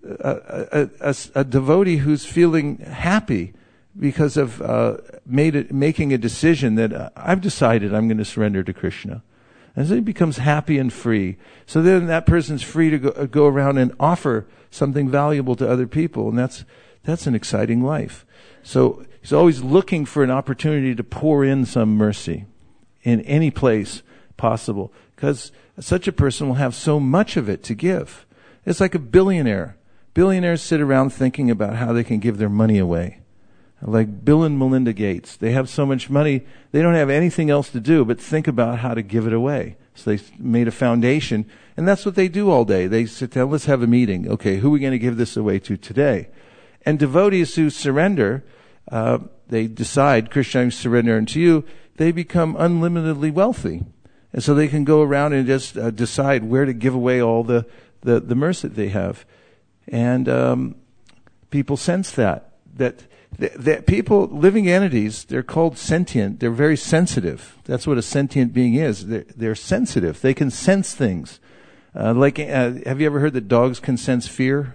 a, a, a, a devotee who's feeling happy because of uh, made it, making a decision that uh, I've decided I'm going to surrender to Krishna. And so he becomes happy and free. So then that person's free to go, uh, go around and offer something valuable to other people. And that's that's an exciting life. So he's always looking for an opportunity to pour in some mercy in any place possible. Because such a person will have so much of it to give. It's like a billionaire. Billionaires sit around thinking about how they can give their money away. Like Bill and Melinda Gates. They have so much money, they don't have anything else to do but think about how to give it away. So they made a foundation, and that's what they do all day. They sit down, let's have a meeting. Okay, who are we going to give this away to today? And devotees who surrender, uh, they decide, Krishna, I surrender unto you, they become unlimitedly wealthy. And so they can go around and just uh, decide where to give away all the, the, the mercy that they have. And um, people sense that. That, that that people, living entities, they're called sentient. They're very sensitive. That's what a sentient being is. They're, they're sensitive. They can sense things. Uh, like, uh, have you ever heard that dogs can sense fear?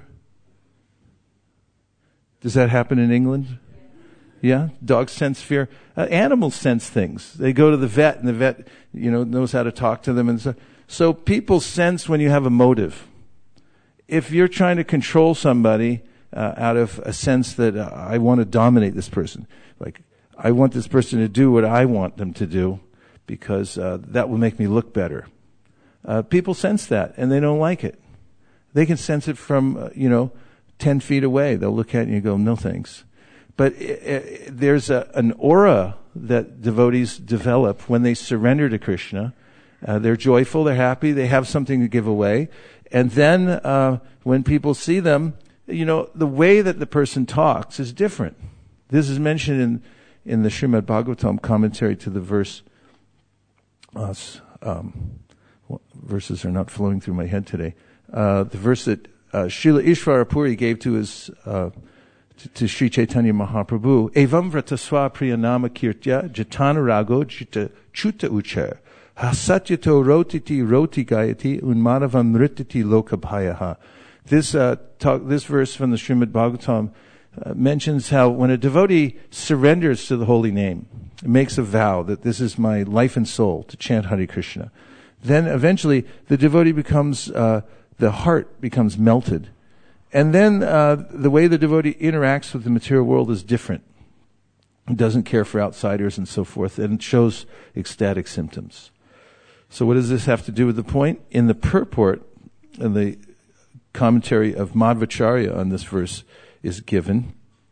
Does that happen in England? Yeah, dogs sense fear. Uh, animals sense things. They go to the vet, and the vet, you know, knows how to talk to them, and so. So people sense when you have a motive. If you're trying to control somebody uh, out of a sense that uh, I want to dominate this person, like I want this person to do what I want them to do because uh, that will make me look better. Uh, people sense that, and they don't like it. They can sense it from, uh, you know, ten feet away. They'll look at it and you go, no thanks. But it, it, there's a, an aura that devotees develop when they surrender to Krishna. Uh, they're joyful, they're happy, they have something to give away. And then uh, when people see them, you know, the way that the person talks is different. This is mentioned in, in the Srimad Bhagavatam commentary to the verse. Uh, um, verses are not flowing through my head today. Uh, the verse that uh, Srila Ishvara Puri gave to his uh, to, to Sri Chaitanya Mahaprabhu. Evam vrata swa priyanama kirtya jatana rago jita chuta uchar. Hasatyato rotiti roti gayati unmanavam nrititi lokabhayaha. This uh, talk, this verse from the Srimad Bhagavatam uh, mentions how when a devotee surrenders to the holy name, makes a vow that this is my life and soul to chant Hare Krishna, then eventually the devotee becomes, uh, the heart becomes melted. And then uh, the way the devotee interacts with the material world is different. He doesn't care for outsiders and so forth, and it shows ecstatic symptoms. So what does this have to do with the point? In the purport, in the commentary of Madhvacharya on this verse is given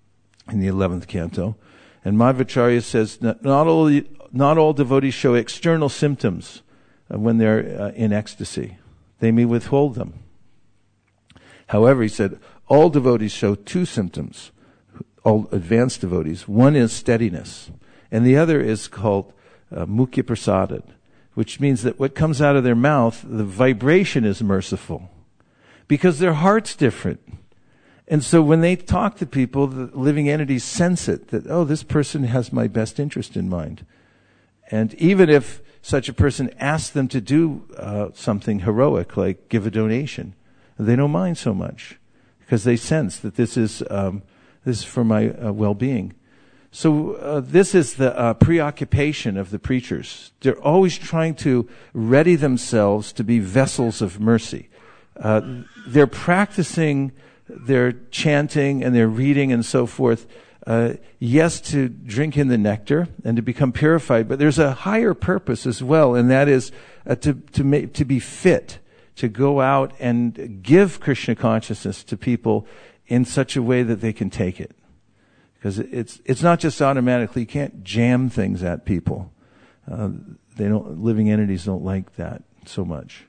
in the eleventh canto. And Madhvacharya says, not all, not all devotees show external symptoms when they're uh, in ecstasy. They may withhold them. However, he said, all devotees show two symptoms, all advanced devotees. One is steadiness, and the other is called uh, mukhya prasadad, which means that what comes out of their mouth, the vibration is merciful, because their heart's different. And so when they talk to people, the living entities sense it, that, oh, this person has my best interest in mind. And even if such a person asks them to do uh, something heroic, like give a donation, they don't mind so much, because they sense that this is um, this is for my uh, well-being. So uh, this is the uh, preoccupation of the preachers. They're always trying to ready themselves to be vessels of mercy. Uh, they're practicing their chanting and their reading and so forth, uh, yes, to drink in the nectar and to become purified, but there's a higher purpose as well, and that is uh, to to make, to be fit, to go out and give Krishna consciousness to people in such a way that they can take it. Because it's it's not just automatically, you can't jam things at people. Uh, they don't, living entities don't like that so much.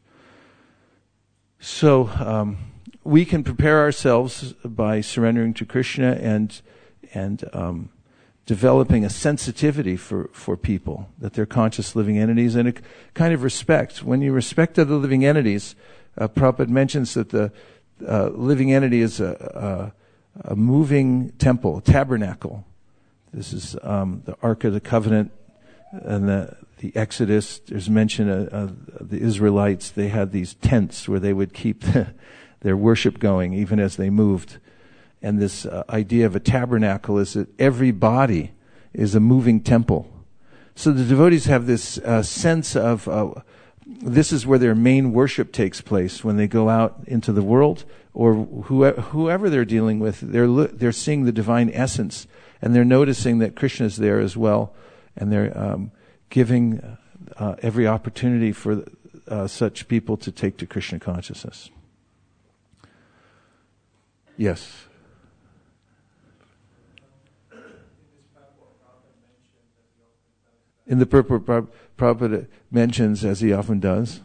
So um, we can prepare ourselves by surrendering to Krishna and and um, developing a sensitivity for, for people, that they're conscious living entities, and a kind of respect. When you respect other living entities, uh, Prabhupada mentions that the uh, living entity is a, a, a moving temple, a tabernacle. This is um, the Ark of the Covenant and the, the Exodus. There's mention of, of the Israelites. They had these tents where they would keep the, their worship going even as they moved. And this uh, idea of a tabernacle is that every body is a moving temple. So the devotees have this uh, sense of uh, this is where their main worship takes place when they go out into the world, or whoever, whoever they're dealing with. They're they're seeing the divine essence, and they're noticing that Krishna is there as well, and they're um, giving uh, every opportunity for uh, such people to take to Krishna consciousness. Yes. In the purport, Prabhupada mentions, as he often does,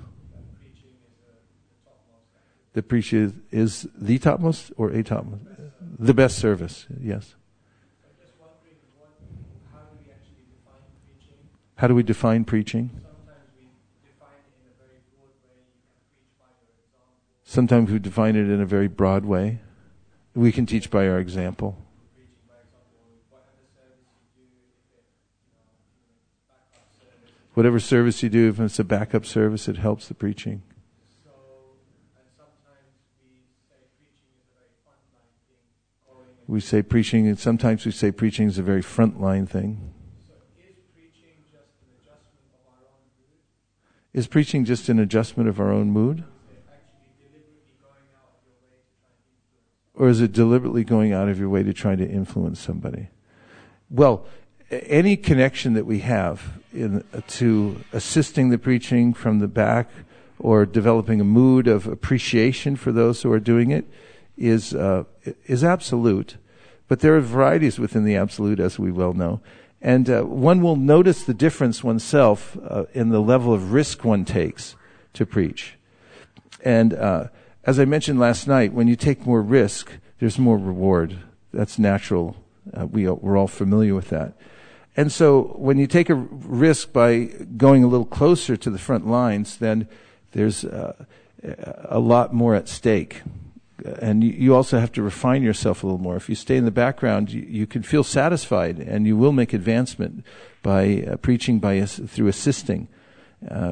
the preaching is the topmost or a topmost? The best service, yes. I'm just wondering, what, how do we actually define preaching? How do we define preaching? Sometimes we define it in a very broad way. You can preach by your example. Sometimes we define it in a very broad way. We can teach by our example. Preaching by example, whatever service you do, if it, you know, backup service. Whatever service you do, if it's a backup service, it helps the preaching. So, and sometimes we say preaching is a very frontline thing. Going and We say preaching, and sometimes we say preaching is a very frontline thing. so is preaching just an adjustment of our own mood? Is preaching just an adjustment of our own mood? Is it actually deliberately going out of your way to try and influence? Or is it deliberately going out of your way to try to influence somebody? Well, a- any connection that we have in, uh, to assisting the preaching from the back, or developing a mood of appreciation for those who are doing it, is uh, is absolute. But there are varieties within the absolute, as we well know. And uh, one will notice the difference oneself uh, in the level of risk one takes to preach. And uh, as I mentioned last night, when you take more risk, there's more reward. That's natural. Uh, we, we're all familiar with that. And so when you take a risk by going a little closer to the front lines, then there's uh, a lot more at stake. And you, you also have to refine yourself a little more. If you stay in the background, you, you can feel satisfied, and you will make advancement by uh, preaching by through assisting. Uh,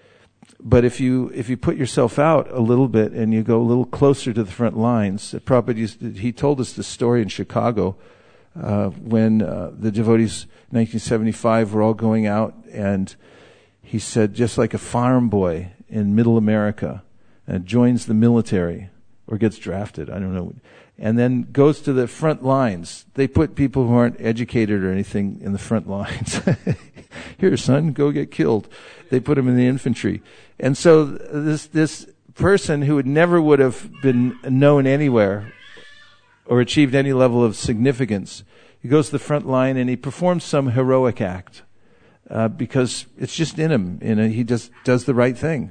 But if you if you put yourself out a little bit and you go a little closer to the front lines, Prabhupada used to, he told us the story in Chicago uh, when uh, the devotees in nineteen seventy-five were all going out, and he said, just like a farm boy in middle America uh, joins the military or gets drafted, I don't know, and then goes to the front lines. They put people who aren't educated or anything in the front lines. Here, son, go get killed. They put him in the infantry. And so this this person who would never would have been known anywhere or achieved any level of significance, he goes to the front line and he performs some heroic act uh, because it's just in him. You know, he just does the right thing.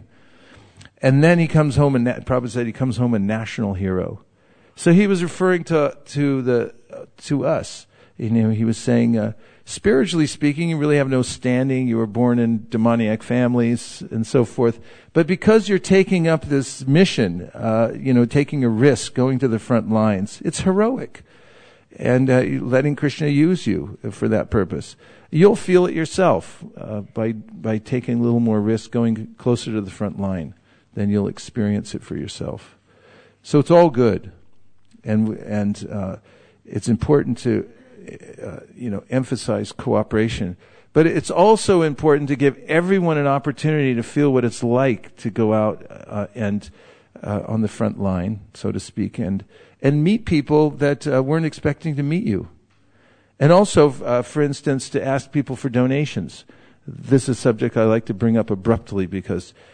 And then he comes home, and Prabhupada said he comes home a national hero. So he was referring to to the uh, to us. You know, he was saying, uh, spiritually speaking, you really have no standing. You were born in demoniac families and so forth. But because you're taking up this mission, uh, you know, taking a risk, going to the front lines, it's heroic. And uh, letting Krishna use you for that purpose. You'll feel it yourself uh, by by taking a little more risk, going closer to the front line. Then you'll experience it for yourself. So it's all good. And and uh, it's important to Uh, you know, emphasize cooperation. But it's also important to give everyone an opportunity to feel what it's like to go out uh, and uh, on the front line, so to speak, and and meet people that uh, weren't expecting to meet you. And also, uh, for instance, to ask people for donations. This is a subject I like to bring up abruptly because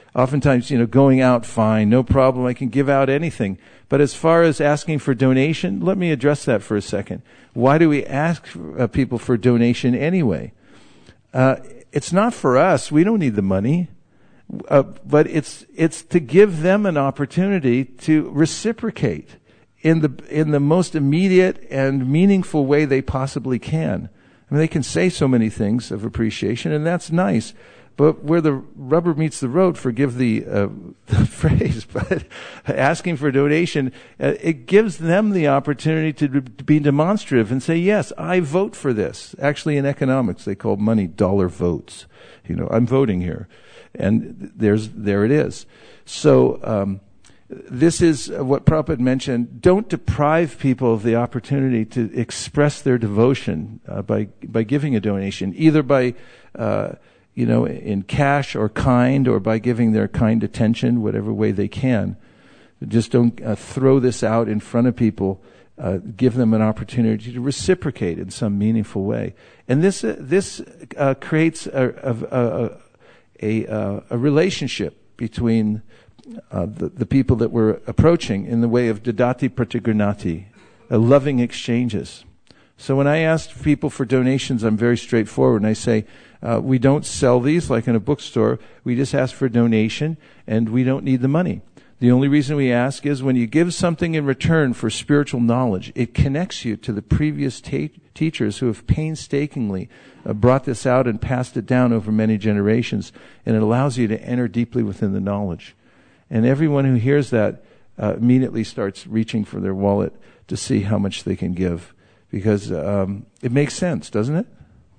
Oftentimes, you know, going out, fine, no problem, I can give out anything. But as far as asking for donation, let me address that for a second. Why do we ask uh, people for donation anyway? Uh, it's not for us. We don't need the money. Uh, but it's it's to give them an opportunity to reciprocate in the in the most immediate and meaningful way they possibly can. I mean, they can say so many things of appreciation, and that's nice. But where the rubber meets the road, forgive the, uh, the phrase, but asking for donation, uh, it gives them the opportunity to, to be demonstrative and say, yes, I vote for this. Actually, in economics, they call money dollar votes. You know, I'm voting here. And there's there it is. So um, this is what Prabhupada mentioned. Don't deprive people of the opportunity to express their devotion uh, by by giving a donation, either by uh, you know in cash or kind, or by giving their kind attention, whatever way they can. Just don't uh, throw this out in front of people. Uh, give them an opportunity to reciprocate in some meaningful way. And this uh, this uh, creates a, a, a A, uh, a relationship between uh, the, the people that we're approaching in the way of dadati pratigranati, uh, loving exchanges. So when I ask people for donations, I'm very straightforward, and I say, uh, we don't sell these like in a bookstore. We just ask for a donation, and we don't need the money. The only reason we ask is when you give something in return for spiritual knowledge, it connects you to the previous ta- teachers who have painstakingly uh, brought this out and passed it down over many generations, and it allows you to enter deeply within the knowledge. And everyone who hears that uh, immediately starts reaching for their wallet to see how much they can give, because um, it makes sense, doesn't it?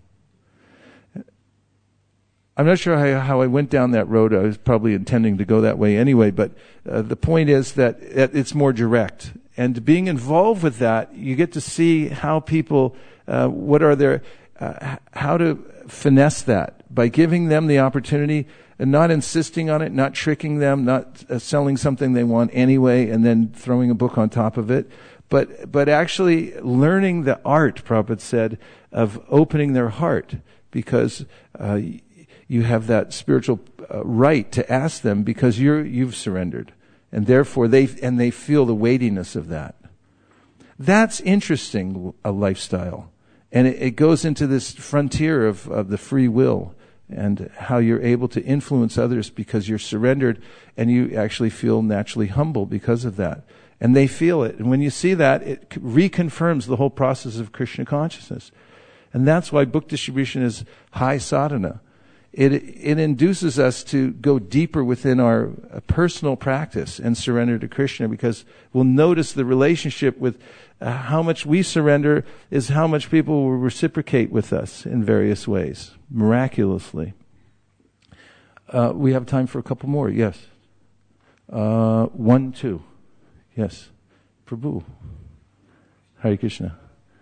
I'm not sure how, how I went down that road. I was probably intending to go that way anyway, but uh, the point is that it's more direct. And being involved with that, you get to see how people, uh, what are their, uh, how to finesse that by giving them the opportunity and not insisting on it, not tricking them, not uh, selling something they want anyway and then throwing a book on top of it, but but actually learning the art, Prabhupada said, of opening their heart, because uh, you have that spiritual uh, right to ask them because you're you've surrendered, and therefore they and they feel the weightiness of that. That's interesting, a lifestyle, and it, it goes into this frontier of, of the free will and how you're able to influence others because you're surrendered, and you actually feel naturally humble because of that, and they feel it. And when you see that, it reconfirms the whole process of Krishna consciousness, and that's why book distribution is high sadhana. It it induces us to go deeper within our personal practice and surrender to Krishna, because we'll notice the relationship with uh, how much we surrender is how much people will reciprocate with us in various ways, miraculously. Uh, we have time for a couple more, yes. Uh, one, two. Yes. Prabhu. Hare Krishna.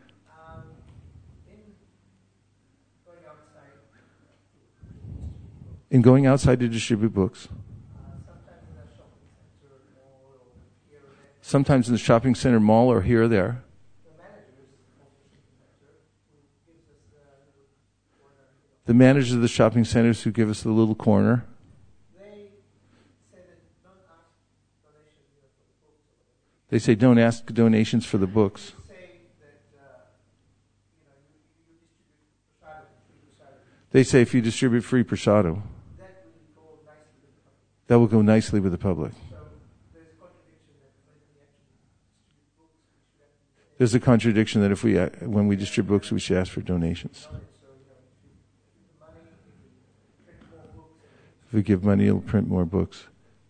In going outside to distribute books. Sometimes in the shopping center, mall, or here or there. The managers of the shopping centers who give us the little corner. They say don't ask donations for the books. They say if you distribute free prasado, that will go nicely with the public. There's a contradiction that if we, uh, when we distribute books, we should ask for donations. If we give money, it'll print more books.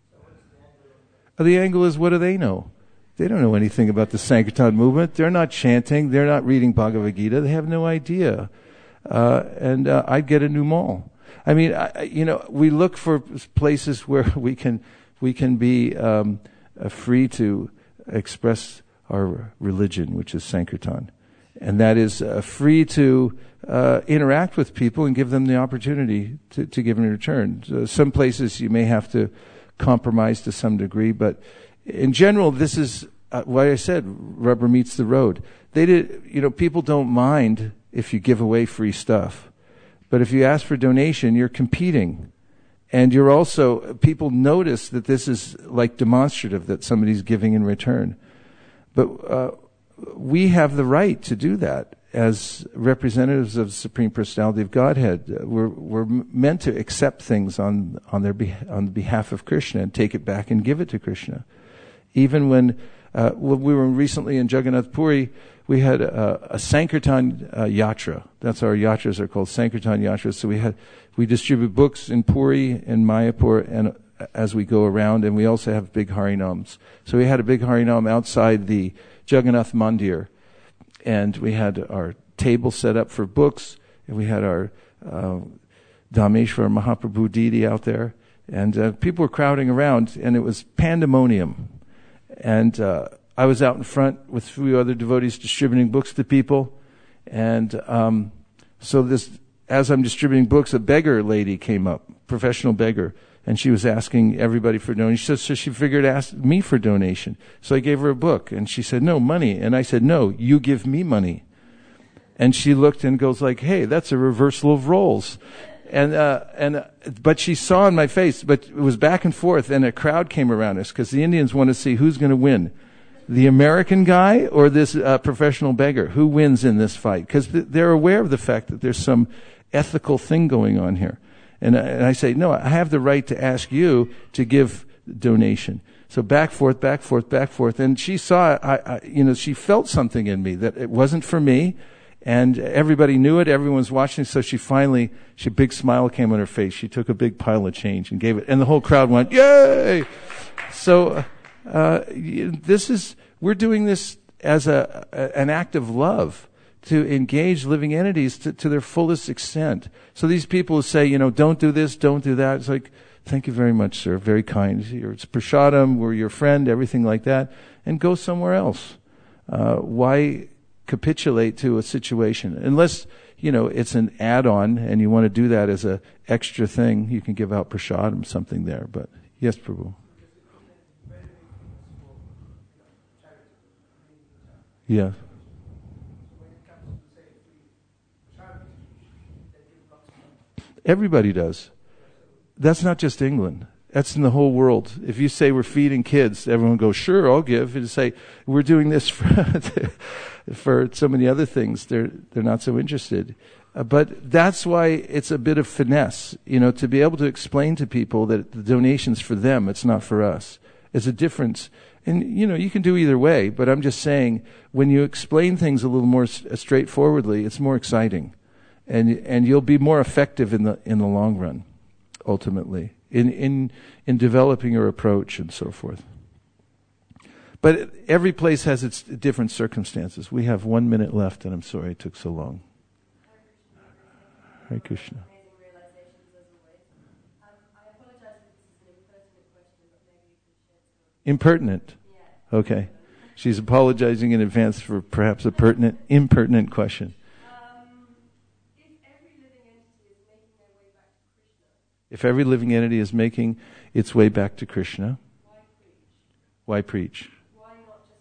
The angle is, what do they know? They don't know anything about the Sankirtan movement. They're not chanting. They're not reading Bhagavad Gita. They have no idea. Uh, and uh, I'd get a new mall. I mean, I, you know, we look for places where we can we can be um, uh, free to express our religion, which is Sankirtan, and that is uh, free to uh, interact with people and give them the opportunity to, to give in return. So some places you may have to compromise to some degree, but in general, this is uh, why I said rubber meets the road. They did, you know, people don't mind if you give away free stuff. But if you ask for donation, you're competing. And you're also, people notice that this is like demonstrative, that somebody's giving in return. But uh, we have the right to do that as representatives of the Supreme Personality of Godhead. Uh, we're, we're meant to accept things on, on, their beh- on behalf of Krishna and take it back and give it to Krishna. Even when, uh, when we were recently in Jagannath Puri, we had a, a Sankirtan uh, yatra. That's our yatras are called, Sankirtan yatras. So we had we distribute books in Puri and Mayapur, and uh, as we go around, and we also have big harinams. So we had a big harinam outside the Jagannath Mandir, and we had our table set up for books, and we had our uh, Dhameshwar Mahaprabhu Didi out there, and uh, people were crowding around, and it was pandemonium. And uh, I was out in front with a few other devotees distributing books to people. And um, so this, as I'm distributing books, a beggar lady came up, professional beggar, and she was asking everybody for donation. So she figured to ask me for donation. So I gave her a book, and she said, no, money. And I said, no, you give me money. And she looked and goes like, hey, that's a reversal of roles. And, uh, and, uh, but she saw in my face, but it was back and forth, and a crowd came around us, because the Indians want to see who's going to win. The American guy or this uh, professional beggar? Who wins in this fight? Because th- they're aware of the fact that there's some ethical thing going on here. And, uh, and I say, no, I have the right to ask you to give donation. So back, forth, back, forth, back, forth. And she saw, I, I, you know, she felt something in me that it wasn't for me. And everybody knew it. Everyone was watching. So she finally, she, a big smile came on her face. She took a big pile of change and gave it. And the whole crowd went, yay! So, uh, this is, we're doing this as a, a, an act of love to engage living entities to, to their fullest extent. So these people who say, you know, don't do this, don't do that. It's like, thank you very much, sir. Very kind. It's prasadam. We're your friend, everything like that. And go somewhere else. Uh, why capitulate to a situation? Unless, you know, it's an add-on and you want to do that as a extra thing, you can give out prasadam, something there. But yes, Prabhu. Yeah. Everybody does. That's not just England. That's in the whole world. If you say we're feeding kids, everyone goes, sure, I'll give. And say we're doing this for, for so many other things, they're they're not so interested. Uh, but that's why it's a bit of finesse, you know, to be able to explain to people that the donation's for them, it's not for us. It's a difference. And, you know, you can do either way, but I'm just saying, when you explain things a little more s- straightforwardly, it's more exciting. And and you'll be more effective in the in the long run, ultimately, in in in developing your approach and so forth. But every place has its different circumstances. We have one minute left, and I'm sorry it took so long. Hare Krishna. Impertinent. Okay. She's apologizing in advance for perhaps a pertinent, impertinent question. If every living entity is making its way back to Krishna, why preach? Why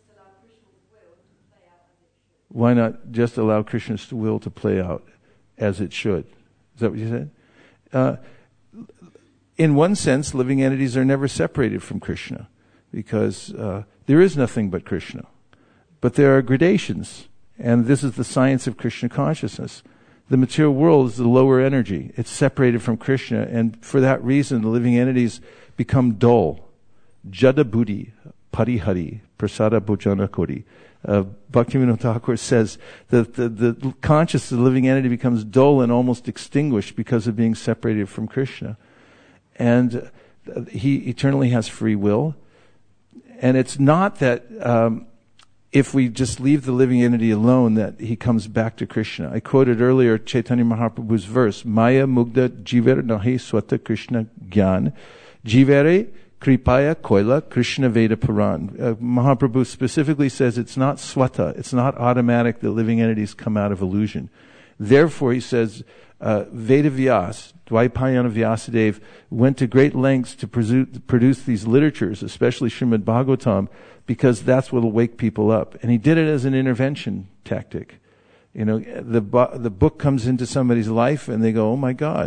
not just allow Krishna's will to play out as it should? Is that what you said? Uh, in one sense, living entities are never separated from Krishna, because uh, there is nothing but Krishna. But there are gradations, and this is the science of Krishna consciousness. The material world is the lower energy. It's separated from Krishna, and for that reason, the living entities become dull. Jada buddhi, parihari, prasada bhojana kori. Uh, Bhaktivinoda Thakur says that the, the consciousness of the living entity becomes dull and almost extinguished because of being separated from Krishna. And uh, he eternally has free will. And it's not that um, if we just leave the living entity alone that he comes back to Krishna. I quoted earlier Chaitanya Mahaprabhu's verse, Maya mugda jiver nahi swata Krishna gyan, jivere kripaya koila Krishna Veda Puran. Uh, Mahaprabhu specifically says it's not swata, it's not automatic that living entities come out of illusion. Therefore, he says, uh, Veda Vyas, Dvaipayana Vyasadeva, went to great lengths to presu- produce these literatures, especially Srimad Bhagavatam, because that's what will wake people up. And he did it as an intervention tactic. You know, the bu- the book comes into somebody's life and they go, oh my God,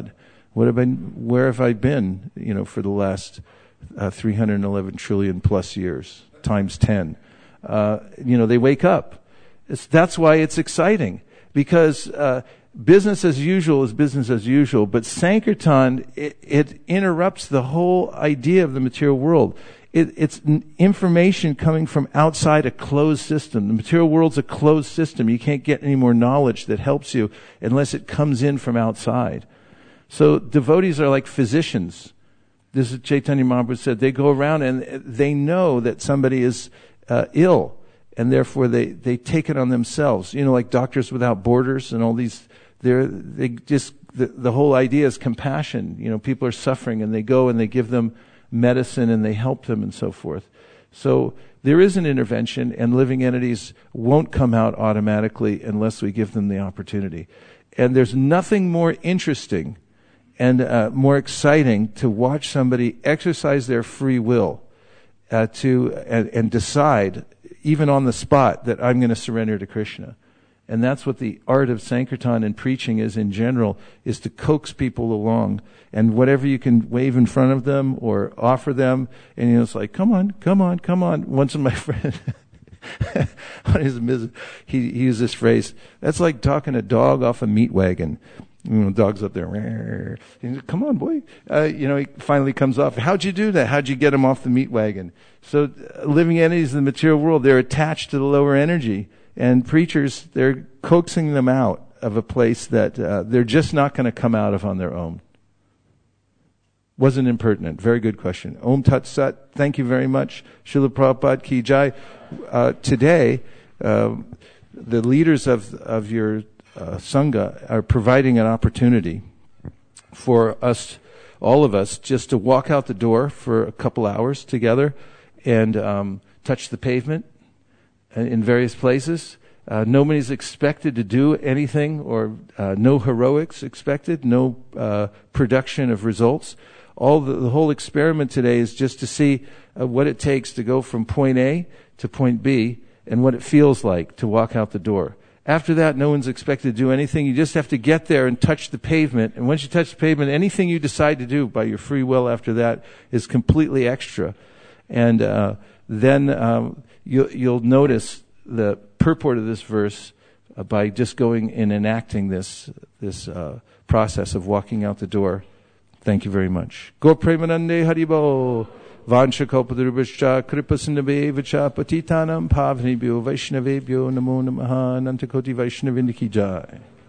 What have I, where have I been, you know, for the last uh, three hundred eleven trillion plus years, times ten? Uh, you know, they wake up. It's, that's why it's exciting, because uh, business as usual is business as usual, but Sankirtan, it, it interrupts the whole idea of the material world. It, it's information coming from outside a closed system. The material world's a closed system. You can't get any more knowledge that helps you unless it comes in from outside. So devotees are like physicians. This is Chaitanya Mahaprabhu said. They go around and they know that somebody is uh, ill, and therefore they, they take it on themselves. You know, like Doctors Without Borders and all these. They're they just the, the whole idea is compassion. You know, people are suffering, and they go and they give them medicine and they help them and so forth. So there is an intervention, and living entities won't come out automatically unless we give them the opportunity. And there's nothing more interesting and uh, more exciting to watch somebody exercise their free will uh, to and, and decide, even on the spot, that I'm going to surrender to Krishna. And that's what the art of Sankirtan and preaching is in general, is to coax people along. And whatever you can wave in front of them or offer them, and you know, it's like, come on, come on, come on. Once of my friend, on his visit, he, he used this phrase, that's like talking a dog off a meat wagon. You know, dog's up there. He said, come on, boy. Uh, you know, he finally comes off. How'd you do that? How'd you get him off the meat wagon? So uh, living entities in the material world, they're attached to the lower energy. And preachers, they're coaxing them out of a place that uh, they're just not going to come out of on their own. Wasn't impertinent. Very good question. Om Tat Sat. Thank you very much. Srila Prabhupada Ki Jai. Uh, today, uh, the leaders of of your uh, Sangha are providing an opportunity for us, all of us, just to walk out the door for a couple hours together and um, touch the pavement in various places. Uh, nobody's expected to do anything, or uh, no heroics expected, no uh, production of results. All the, the whole experiment today is just to see uh, what it takes to go from point A to point B, and what it feels like to walk out the door. After that, no one's expected to do anything. You just have to get there and touch the pavement. And once you touch the pavement, anything you decide to do by your free will after that is completely extra. And uh, then um, you, you'll notice the purport of this verse uh, by just going and enacting this this uh, process of walking out the door. Thank you very much. Go Premanande Haribo. Vansha Kalpadurubhascha Kripasindavevacha Patitanam Pavnibhyo Vaishnavebhyo Namo Namaha Nantakoti Vaishnavindiki Jai.